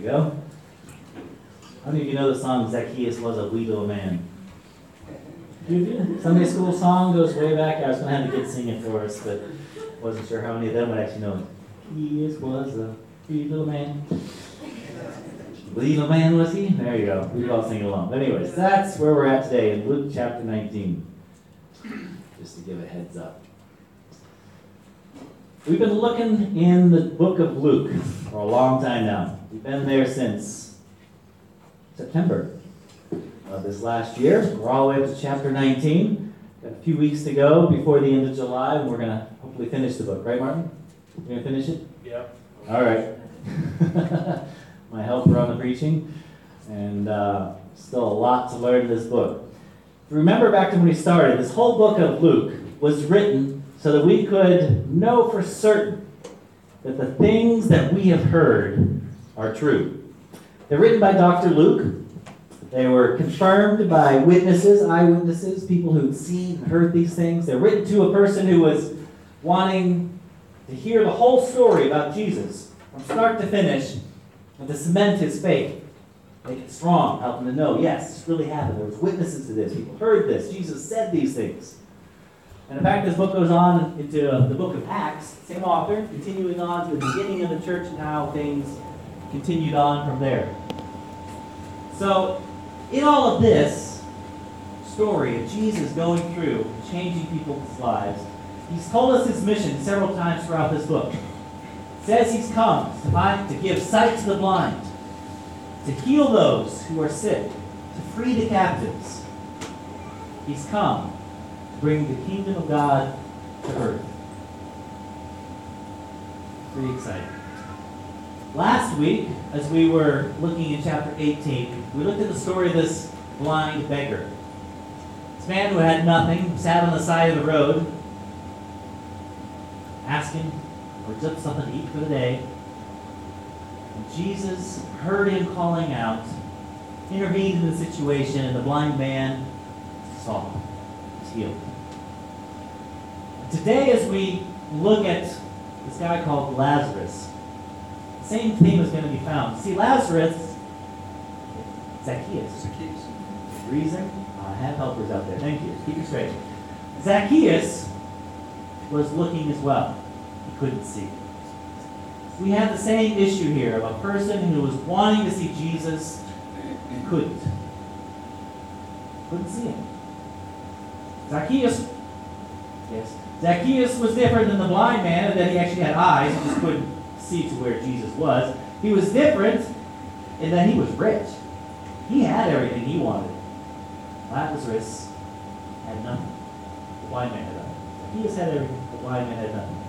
go. How many of you know the song Zacchaeus was a wee little man? Sunday school song goes way back. I was going to have the kids sing it for us, but wasn't sure how many of them would actually know it. Zacchaeus was a wee little man. Wee little man was he? There you go. We could all sing along. But anyways, that's where we're at today in Luke chapter 19. Just to give a heads up. We've been looking in the book of Luke for a long time now. We've been there since September of this last year. We're all the way up to chapter 19. Got a few weeks to go before the end of July, and we're going to hopefully finish the book. Right, Martin? You're going to finish it? Yep. All right. My helper on the preaching. And still a lot to learn in this book. Remember back to when we started, this whole book of Luke was written so that we could know for certain that the things that we have heard are true. They're written by Dr. Luke. They were confirmed by witnesses, eyewitnesses, people who'd seen and heard these things. They're written to a person who was wanting to hear the whole story about Jesus from start to finish and to cement his faith, make it strong, help him to know, yes, this really happened. There was witnesses to this. People heard this. Jesus said these things. And in fact, this book goes on into the book of Acts, same author, continuing on to the beginning of the church and how things continued on from there. So, in all of this story of Jesus going through, changing people's lives, he's told us his mission several times throughout this book. It says he's come to give sight to the blind, to heal those who are sick, to free the captives. He's come to bring the kingdom of God to earth. Pretty exciting. Last week, as we were looking in chapter 18, we looked at the story of this blind beggar. This man who had nothing, sat on the side of the road, asking for just something to eat for the day. And Jesus heard him calling out, intervened in the situation, and the blind man saw. He was healed. Today, as we look at this guy called Lazarus, the same theme is going to be found. See, Lazarus, Zacchaeus. Reason? I have helpers out there. Thank you. Keep it straight. Zacchaeus was looking as well. He couldn't see. We have the same issue here of a person who was wanting to see Jesus and couldn't. Couldn't see him. Zacchaeus was different than the blind man in that he actually had eyes and just couldn't see to where Jesus was. He was different in that he was rich. He had everything he wanted. Lazarus had nothing. The blind man had nothing. Zacchaeus had everything. The blind man had nothing.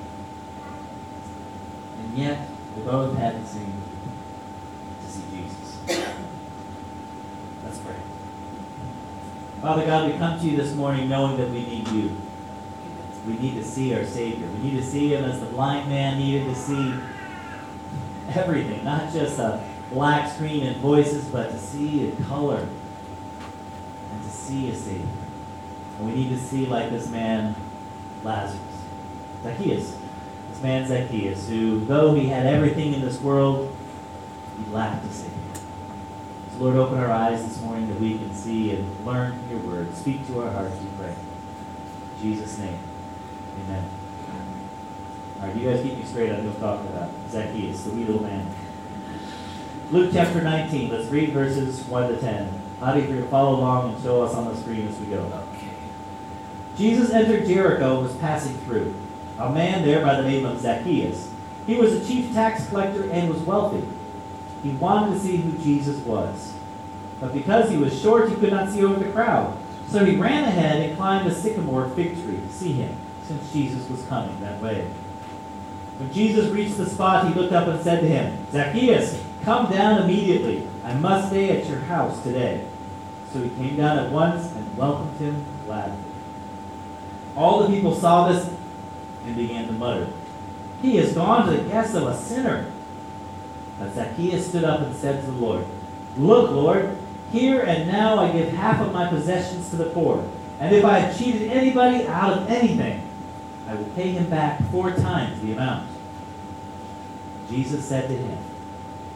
And yet, they both hadn't seen to see Jesus. Let's pray. Father God, we come to you this morning knowing that we need you. We need to see our Savior. We need to see him as the blind man needed to see everything, not just a black screen and voices, but to see a color and to see a Savior. And we need to see like this man, Lazarus. Zacchaeus. This man Zacchaeus, who, though he had everything in this world, he lacked a Savior. So Lord, open our eyes this morning that we can see and learn your word. Speak to our hearts, we pray. In Jesus' name. Amen. All right, you guys keep me straight on who I'm talking about. Zacchaeus, the wee little man. Luke chapter 19. Let's read verses 1 to 10. Howdy, if you're going to follow along and show us on the screen as we go. Okay. Jesus entered Jericho and was passing through. A man there by the name of Zacchaeus. He was a chief tax collector and was wealthy. He wanted to see who Jesus was. But because he was short, he could not see over the crowd. So he ran ahead and climbed a sycamore fig tree to see him, since Jesus was coming that way. When Jesus reached the spot, he looked up and said to him, Zacchaeus, come down immediately. I must stay at your house today. So he came down at once and welcomed him gladly. All the people saw this and began to mutter, he has gone to the guest of a sinner. But Zacchaeus stood up and said to the Lord, look, Lord, here and now I give half of my possessions to the poor. And if I have cheated anybody out of anything, I will pay him back 4 times the amount. Jesus said to him,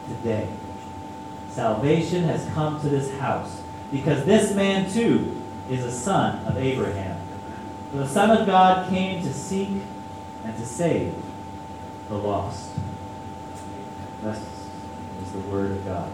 today. Salvation has come to this house because this man too is a son of Abraham. For the Son of God came to seek and to save the lost. This is the word of God.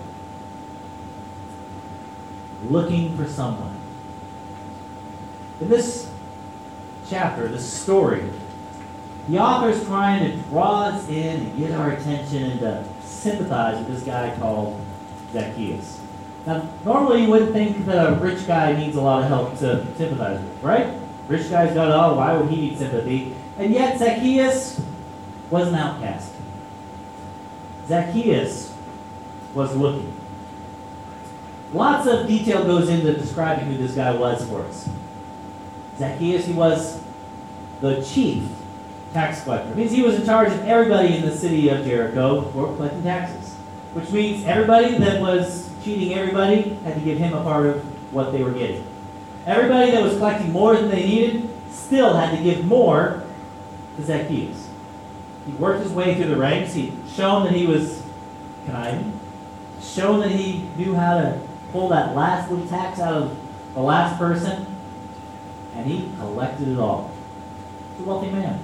Looking for someone. In this chapter, this story, the author is trying to draw us in and get our attention and to sympathize with this guy called Zacchaeus. Now, normally you wouldn't think that a rich guy needs a lot of help to sympathize with, right? Rich guy's got it all, why would he need sympathy? And yet Zacchaeus was an outcast. Zacchaeus was looking. Lots of detail goes into describing who this guy was for us. Zacchaeus, he was the chief tax collector. It means he was in charge of everybody in the city of Jericho for collecting taxes. Which means everybody that was cheating everybody had to give him a part of what they were getting. Everybody that was collecting more than they needed still had to give more to Zacchaeus. He worked his way through the ranks. He'd shown that he was conniving. Shown that he knew how to pull that last little tax out of the last person. And he collected it all. He's a wealthy man.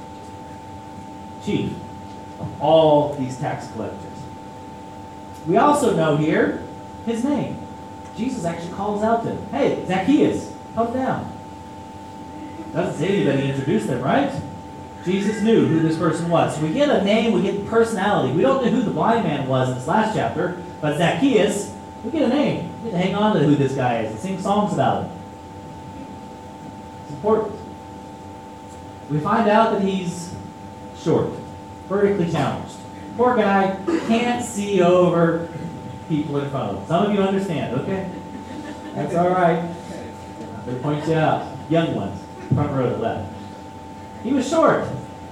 Chief of all these tax collectors. We also know here his name. Jesus actually calls out to him. Hey, Zacchaeus, come down. Doesn't say anybody introduced him, right? Jesus knew who this person was. So we get a name, we get personality. We don't know who the blind man was in this last chapter, but Zacchaeus, we get a name. We get to hang on to who this guy is and sing songs about him. It's important. We find out that he's short, vertically challenged. Poor guy can't see over people in front of him. Some of you understand, okay? That's all right. They point you out. Young ones, front row to the left. He was short.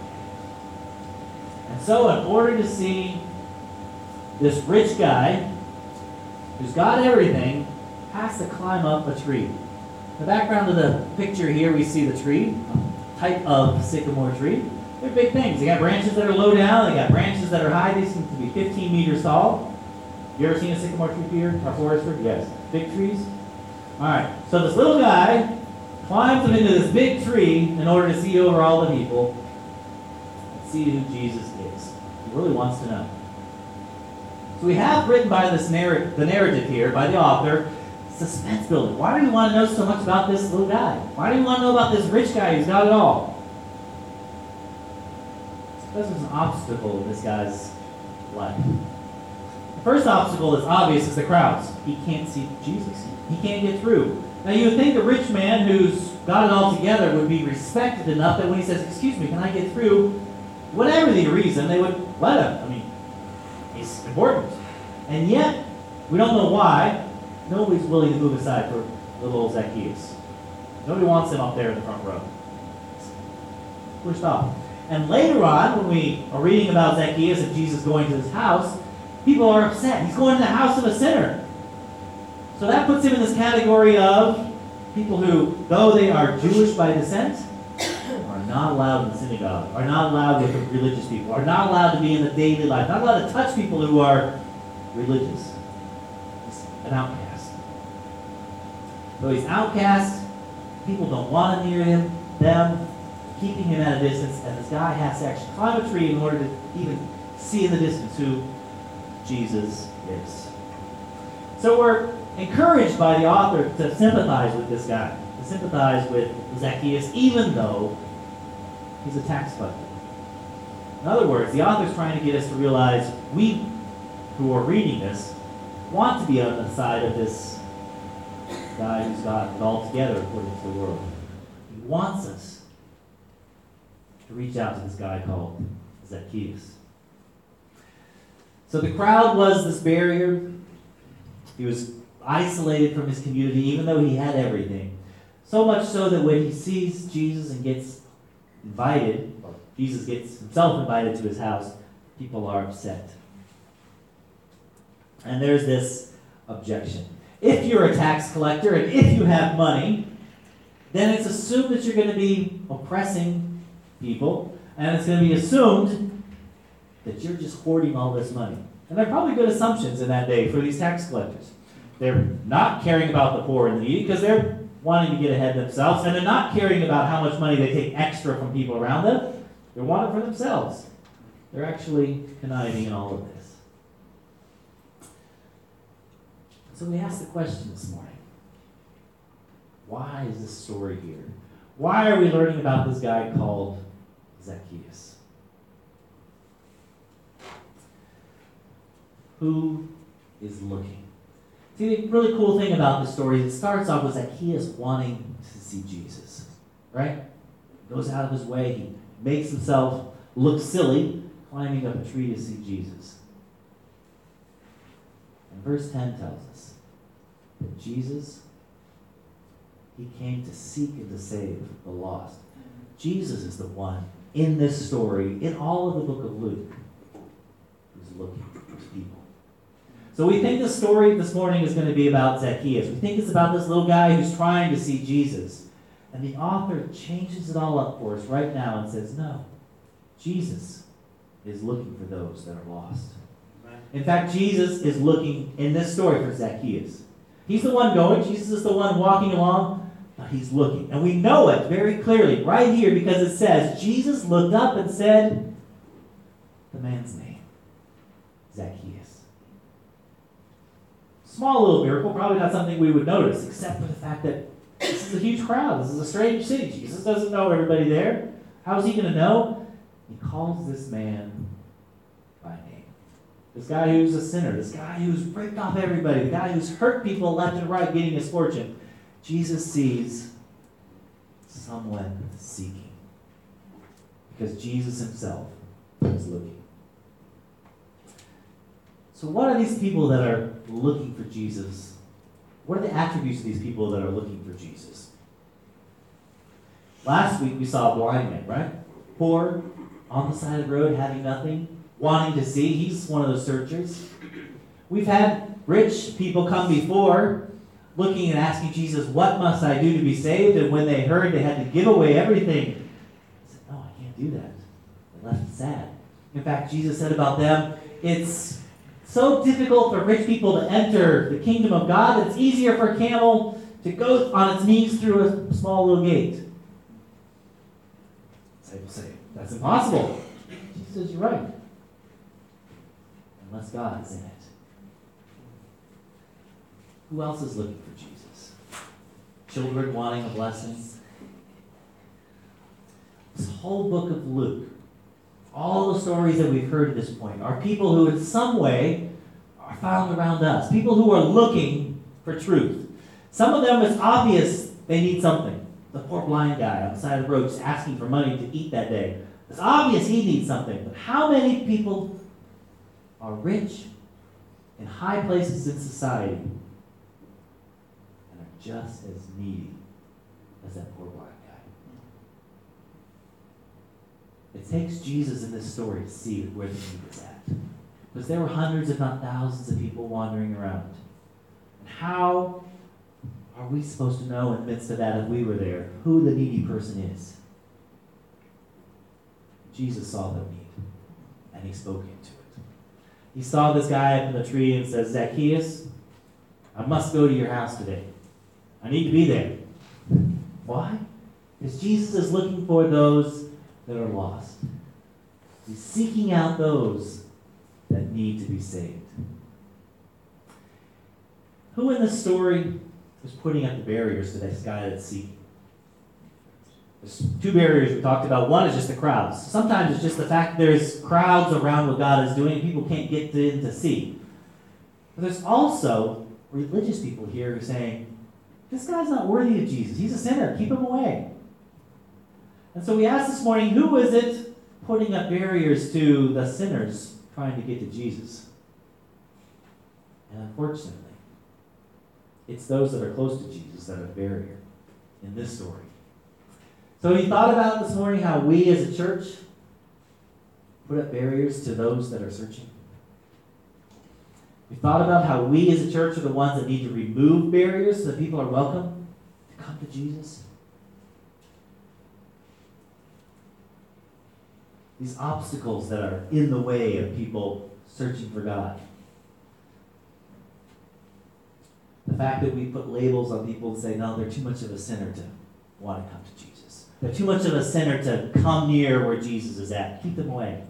And so in order to see this rich guy who's got everything, has to climb up a tree. In the background of the picture here, we see the tree, a type of sycamore tree. They're big things. They got branches that are low down. They got branches that are high. They seem to be 15 meters tall. You ever seen a sycamore tree here? Or forester? Yes. Big trees? All right. So this little guy climbs up into this big tree in order to see over all the people and see who Jesus is. He really wants to know. So we have written by the narrative here, by the author, suspense building. Why do you want to know so much about this little guy? Why do you want to know about this rich guy who's got it all? Because there's an obstacle in this guy's life. The first obstacle that's obvious is the crowds. He can't see Jesus. He can't get through. Now you would think a rich man who's got it all together would be respected enough that when he says, "Excuse me, can I get through?" Whatever the reason, they would let him. I mean, he's important. And yet, we don't know why, nobody's willing to move aside for little old Zacchaeus. Nobody wants him up there in the front row. Pushed off. And later on, when we are reading about Zacchaeus and Jesus going to his house, people are upset. He's going to the house of a sinner. So that puts him in this category of people who, though they are Jewish by descent, are not allowed in the synagogue, are not allowed with the religious people, are not allowed to be in the daily life, not allowed to touch people who are religious. He's an outcast. So he's outcast. People don't want to near him, them, keeping him at a distance, and this guy has to actually climb a tree in order to even see in the distance who Jesus is. So we're encouraged by the author to sympathize with this guy, to sympathize with Zacchaeus, even though he's a tax collector. In other words, the author's trying to get us to realize we, who are reading this, want to be on the side of this guy who's got it all together according to the world. He wants us to reach out to this guy called Zacchaeus. So the crowd was this barrier. He was isolated from his community, even though he had everything. So much so that when he sees Jesus and gets invited, or Jesus gets himself invited to his house, people are upset. And there's this objection. If you're a tax collector and if you have money, then it's assumed that you're going to be oppressing people, and it's going to be assumed that you're just hoarding all this money. And they're probably good assumptions in that day for these tax collectors. They're not caring about the poor and the needy because they're wanting to get ahead themselves, and they're not caring about how much money they take extra from people around them. They want it for themselves. They're actually conniving in all of this. So we ask the question this morning, why is this story here? Why are we learning about this guy called Zacchaeus? Who is looking? See, the really cool thing about this story is it starts off with Zacchaeus wanting to see Jesus, right? He goes out of his way, he makes himself look silly, climbing up a tree to see Jesus. And verse 10 tells us that Jesus, he came to seek and to save the lost. Jesus is the one in this story, in all of the book of Luke, who's looking for people. So we think the story this morning is going to be about Zacchaeus. We think it's about this little guy who's trying to see Jesus. And the author changes it all up for us right now and says, no, Jesus is looking for those that are lost. In fact, Jesus is looking in this story for Zacchaeus. He's the one going. Jesus is the one walking along, but he's looking. And we know it very clearly right here because it says, Jesus looked up and said, the man's name, Zacchaeus. Small little miracle, probably not something we would notice, except for the fact that this is a huge crowd. This is a strange city. Jesus doesn't know everybody there. How is he going to know? He calls this man by name. This guy who's a sinner, this guy who's ripped off everybody, the guy who's hurt people left and right getting his fortune. Jesus sees someone seeking because Jesus himself is looking. So what are these people that are looking for Jesus? What are the attributes of these people that are looking for Jesus? Last week we saw a blind man, right? Poor, on the side of the road, having nothing, wanting to see. He's one of those searchers. We've had rich people come before, looking and asking Jesus, what must I do to be saved? And when they heard they had to give away everything, they said, no, I can't do that. They left sad. In fact, Jesus said about them, it's so difficult for rich people to enter the kingdom of God that it's easier for a camel to go on its knees through a small little gate. Disciples say, that's impossible. Jesus says, you're right. Unless God is in it. Who else is looking for Jesus? Children wanting a blessing. This whole book of Luke, all the stories that we've heard at this point, are people who in some way are found around us. People who are looking for truth. Some of them, it's obvious they need something. The poor blind guy on the side of the road just asking for money to eat that day. It's obvious he needs something. But how many people are rich in high places in society and are just as needy as that poor blind guy? It takes Jesus in this story to see where the need is at. Because there were hundreds, if not thousands, of people wandering around. And how are we supposed to know in the midst of that, if we were there, who the needy person is? Jesus saw their need, and he spoke into it. He saw this guy up in the tree and says, Zacchaeus, I must go to your house today. I need to be there. Why? Because Jesus is looking for those that are lost. He's seeking out those that need to be saved. Who in this story is putting up the barriers to this guy that's seeking? There's two barriers we talked about. One is just the crowds. Sometimes it's just the fact that there's crowds around what God is doing and people can't get in to see. But there's also religious people here who are saying, this guy's not worthy of Jesus. He's a sinner. Keep him away. And so we asked this morning, who is it putting up barriers to the sinners trying to get to Jesus? And unfortunately, it's those that are close to Jesus that are the barrier in this story. So you thought about this morning how we as a church put up barriers to those that are searching? We thought about how we as a church are the ones that need to remove barriers so that people are welcome to come to Jesus? These obstacles that are in the way of people searching for God. The fact that we put labels on people and say, no, they're too much of a sinner to want to come to Jesus. They're too much of a sinner to come near where Jesus is at. Keep them away.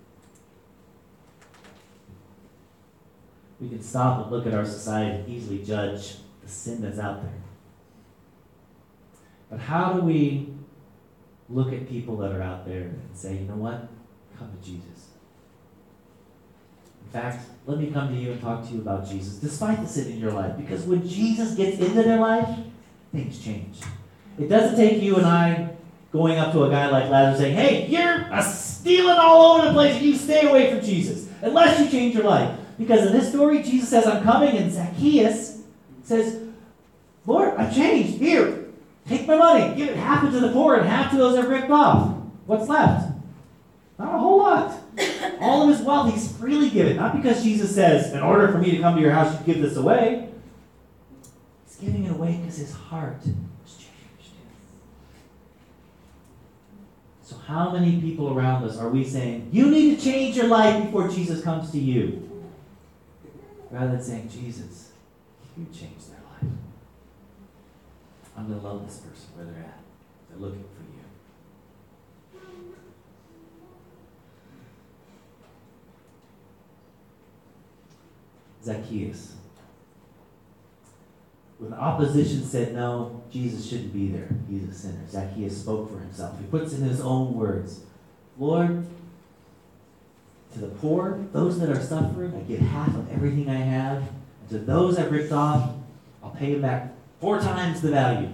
We can stop and look at our society and easily judge the sin that's out there. But how do we look at people that are out there and say, you know what? Come to Jesus. In fact, let me come to you and talk to you about Jesus, despite the sin in your life. Because when Jesus gets into their life, things change. It doesn't take you and I going up to a guy like Lazarus saying, hey, you're stealing all over the place and you stay away from Jesus, unless you change your life. Because in this story, Jesus says, I'm coming, and Zacchaeus says, Lord, I've changed. Here, take my money. Give it half to the poor and half to those that are ripped off. What's left? Not a whole lot. All of his wealth, he's freely given. Not because Jesus says, in order for me to come to your house, you give this away. He's giving it away because his heart was changed. So how many people around us are we saying, you need to change your life before Jesus comes to you? Rather than saying, Jesus, you change their life. I'm going to love this person where they're at. They're looking for you. Zacchaeus. When opposition said, no, Jesus shouldn't be there, he's a sinner, Zacchaeus spoke for himself. He puts in his own words, Lord, to the poor, those that are suffering, I give half of everything I have. And to those I've ripped off, I'll pay them back 4 times the value.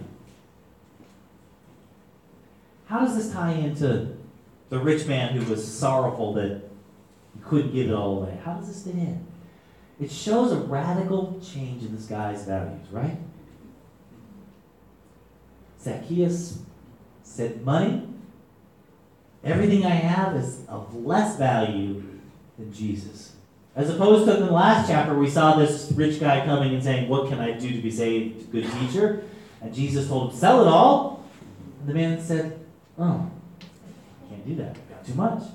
How does this tie into the rich man who was sorrowful that he couldn't give it all away? How does this fit in? It shows a radical change in this guy's values, right? Zacchaeus said, money, everything I have is of less value than Jesus. As opposed to in the last chapter, we saw this rich guy coming and saying, what can I do to be saved, good teacher? And Jesus told him, sell it all. And the man said, oh, I can't do that. I've got too much.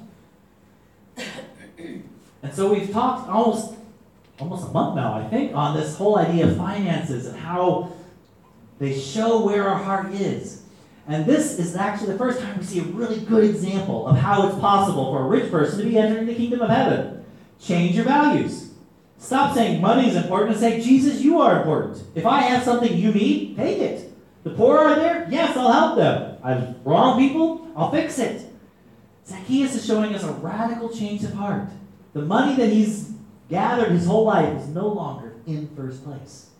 And so we've talked almost a month now, I think, on this whole idea of finances and how they show where our heart is. And this is actually the first time we see a really good example of how it's possible for a rich person to be entering the kingdom of heaven. Change your values. Stop saying money is important and say, Jesus, you are important. If I have something you need, take it. The poor are there? Yes, I'll help them. I've wronged people? I'll fix it. Zacchaeus is showing us a radical change of heart. The money that he's gathered his whole life is no longer in first place.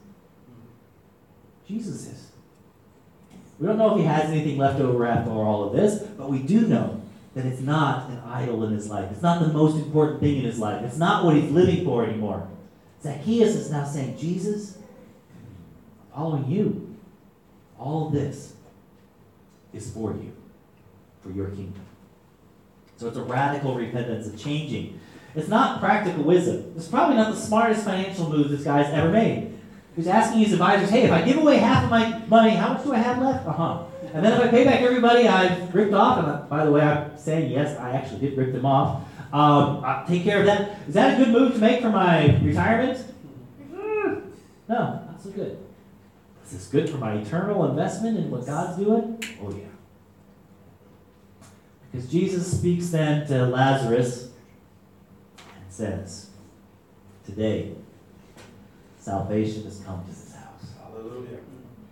Jesus is. We don't know if he has anything left over after all of this, but we do know that it's not an idol in his life. It's not the most important thing in his life. It's not what he's living for anymore. Zacchaeus is now saying, Jesus, I'm following you. All of this is for you, for your kingdom. So it's a radical repentance of changing. It's not practical wisdom. It's probably not the smartest financial move this guy's ever made. He's asking his advisors, hey, if I give away half of my money, how much do I have left? And then if I pay back everybody I've ripped off, and by the way, I'm saying yes, I actually did rip them off, I'll take care of that. Is that a good move to make for my retirement? No, not so good. Is this good for my eternal investment in what God's doing? Oh, yeah. Because Jesus speaks then to Lazarus and says, today, salvation has come to this house. Hallelujah.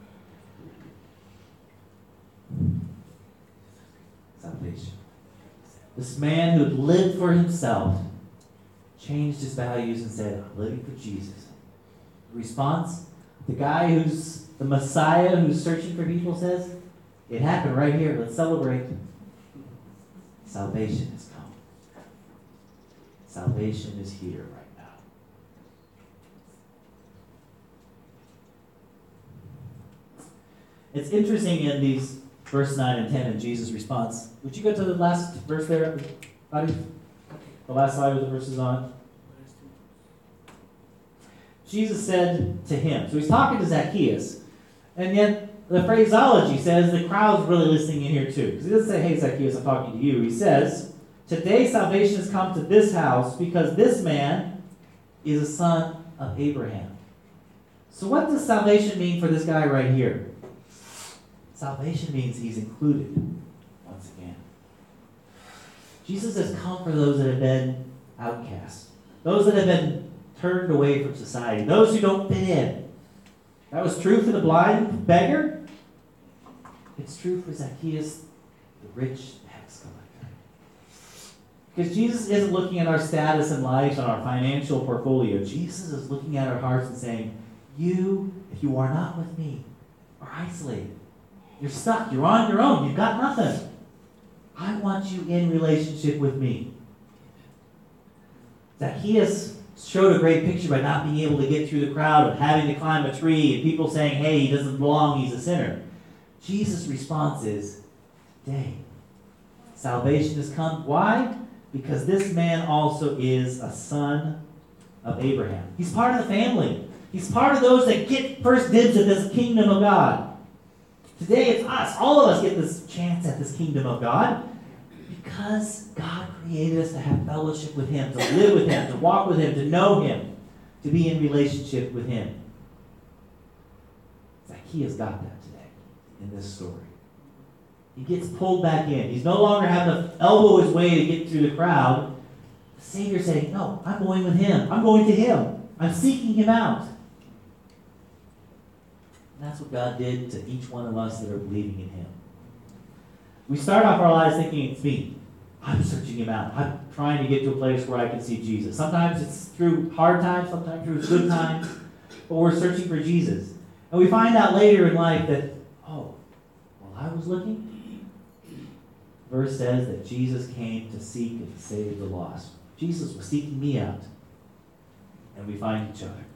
Salvation. This man who had lived for himself changed his values and said, I'm living for Jesus. The response, the guy who's the Messiah who's searching for people says, it happened right here. Let's celebrate. Salvation has come. Salvation is here right now. It's interesting in these verse 9 and 10 in Jesus' response. Would you go to the last verse there, buddy? The last slide with the verses on. Jesus said to him, so he's talking to Zacchaeus, and yet the phraseology says the crowd's really listening in here too. Because he doesn't say, hey, Zacchaeus, I'm talking to you. He says, Today salvation has come to this house because this man is a son of Abraham. So what does salvation mean for this guy right here? Salvation means he's included once again. Jesus has come for those that have been outcast, those that have been turned away from society, those who don't fit in. That was true for the blind beggar. It's true for Zacchaeus, the rich tax collector. Because Jesus isn't looking at our status in life and our financial portfolio. Jesus is looking at our hearts and saying, you, if you are not with me, are isolated. You're stuck. You're on your own. You've got nothing. I want you in relationship with me. Zacchaeus showed a great picture by not being able to get through the crowd and having to climb a tree and people saying, hey, he doesn't belong, he's a sinner. Jesus' response is, today, salvation has come. Why? Because this man also is a son of Abraham. He's part of the family. He's part of those that get first dibs at this kingdom of God. Today it's us. All of us get this chance at this kingdom of God because God created us to have fellowship with him, to live with him, to walk with him, to know him, to be in relationship with him. Zacchaeus got that today in this story. He gets pulled back in. He's no longer having to elbow his way to get through the crowd. The Savior's saying, no, I'm going with him. I'm going to him. I'm seeking him out. And that's what God did to each one of us that are believing in him. We start off our lives thinking, it's me. I'm searching him out. I'm trying to get to a place where I can see Jesus. Sometimes it's through hard times, sometimes through good times, but we're searching for Jesus. And we find out later in life that, oh, while I was looking, the verse says that Jesus came to seek and to save the lost. Jesus was seeking me out. And we find each other.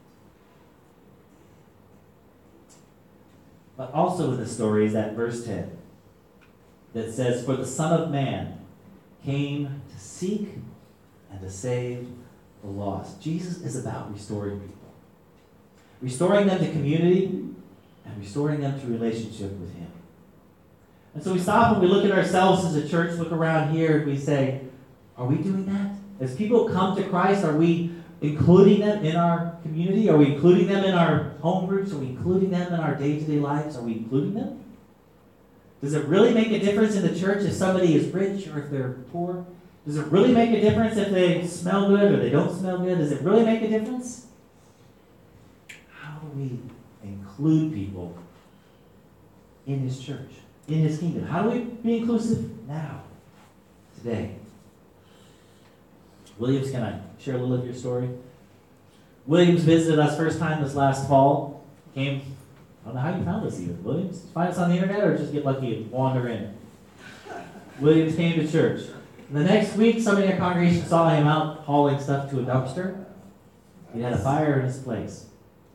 But also in the story is that verse 10 that says, for the Son of Man came to seek and to save the lost. Jesus is about restoring people. Restoring them to community and restoring them to relationship with him. And so we stop and we look at ourselves as a church, look around here, and we say, are we doing that? As people come to Christ, are we including them in our community? Are we including them in our home groups? Are we including them in our day-to-day lives? Are we including them? Does it really make a difference in the church if somebody is rich or if they're poor? Does it really make a difference if they smell good or they don't smell good? Does it really make a difference? How do we include people in his church, in his kingdom? How do we be inclusive now, today? Williams, can I share a little of your story? Williams visited us first time this last fall. Came, I don't know how you found us even. Williams, did you find us on the internet or just get lucky and wander in? Williams came to church. And the next week, somebody in our congregation saw him out hauling stuff to a dumpster. He had a fire in his place.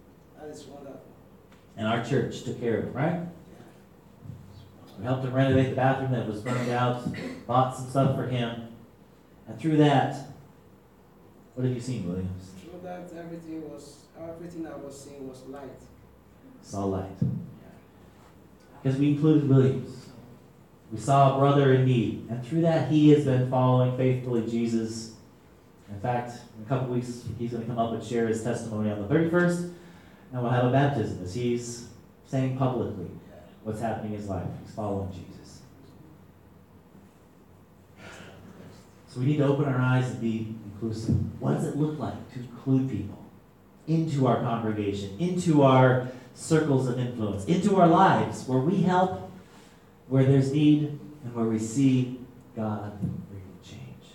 And our church took care of him, right? We helped him renovate the bathroom that was burned out, bought some stuff for him. And through that, what have you seen, Williams? Through that, everything I was seeing was light. Saw light. Because we included Williams. We saw a brother in need. And through that, he has been following faithfully Jesus. In fact, in a couple weeks, he's going to come up and share his testimony on the 31st. And we'll have a baptism as he's saying publicly what's happening in his life. He's following Jesus. So we need to open our eyes and be inclusive. What does it look like to include people into our congregation, into our circles of influence, into our lives, where we help, where there's need, and where we see God bring change?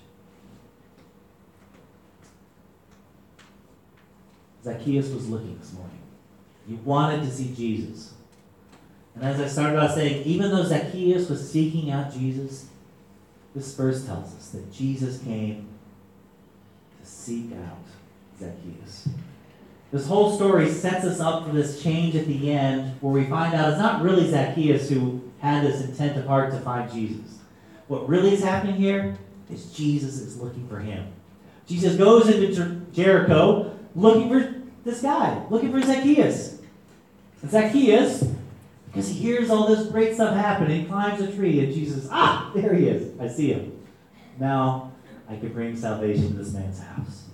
Zacchaeus was looking this morning. He wanted to see Jesus. And as I started out saying, even though Zacchaeus was seeking out Jesus, this verse tells us that Jesus came to seek out Zacchaeus. This whole story sets us up for this change at the end where we find out it's not really Zacchaeus who had this intent of heart to find Jesus. What really is happening here is Jesus is looking for him. Jesus goes into Jericho looking for this guy, looking for Zacchaeus. And Zacchaeus, because he hears all this great stuff happening, climbs a tree, and Jesus, there he is. I see him. Now I can bring salvation to this man's house.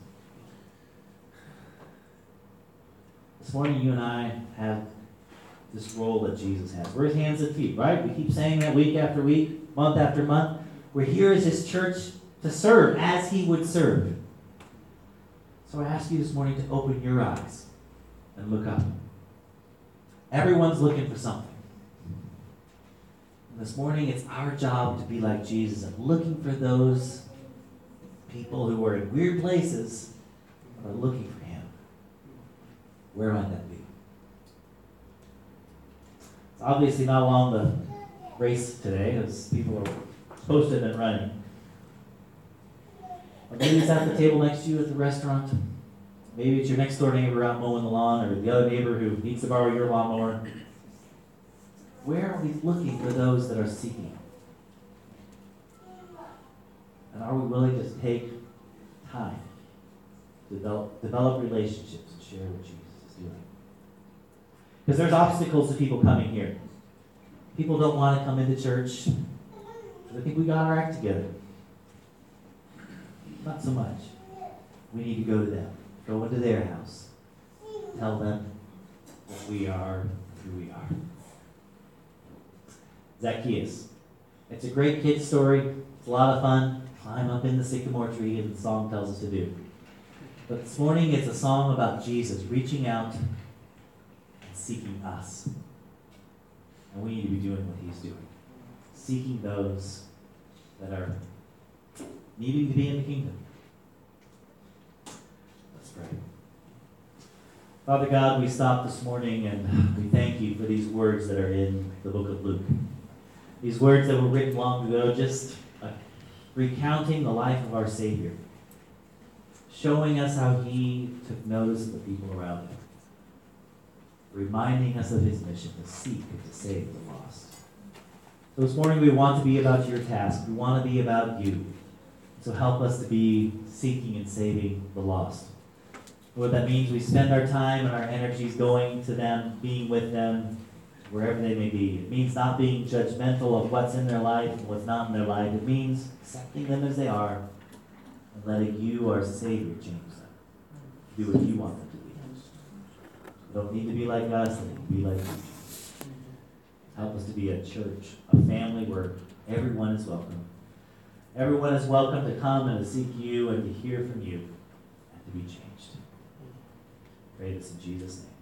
This morning, you and I have this role that Jesus has. We're his hands and feet, right? We keep saying that week after week, month after month. We're here as his church to serve as he would serve. So I ask you this morning to open your eyes and look up. Everyone's looking for something. And this morning, it's our job to be like Jesus and looking for those people who are in weird places but are looking for him. Where might that be? It's obviously not along the race today, as people are posted and running. Or maybe it's at the table next to you at the restaurant. Maybe it's your next door neighbor out mowing the lawn, or the other neighbor who needs to borrow your lawnmower. Where are we looking for those that are seeking? And are we willing to take time to develop relationships and share what Jesus is doing? Because there's obstacles to people coming here. People don't want to come into church. They think we got our act together. Not so much. We need to go to them. Go into their house. Tell them what we are, who we are. Zacchaeus. It's a great kid story. It's a lot of fun. Climb up in the sycamore tree, as the song tells us to do. But this morning it's a song about Jesus reaching out and seeking us. And we need to be doing what he's doing. Seeking those that are needing to be in the kingdom. Let's pray. Father God, we stop this morning and we thank you for these words that are in the book of Luke. These words that were written long ago, just recounting the life of our Savior. Showing us how he took notice of the people around him. Reminding us of his mission to seek and to save the lost. So this morning we want to be about your task. We want to be about you. So help us to be seeking and saving the lost. What that means, we spend our time and our energies going to them, being with them, wherever they may be. It means not being judgmental of what's in their life and what's not in their life. It means accepting them as they are and letting you, our Savior, change them. Do what you want them to be. They don't need to be like us, they need to be like you. Help us to be a church, a family where everyone is welcome. Everyone is welcome to come and to seek you and to hear from you and to be changed. Pray this in Jesus' name.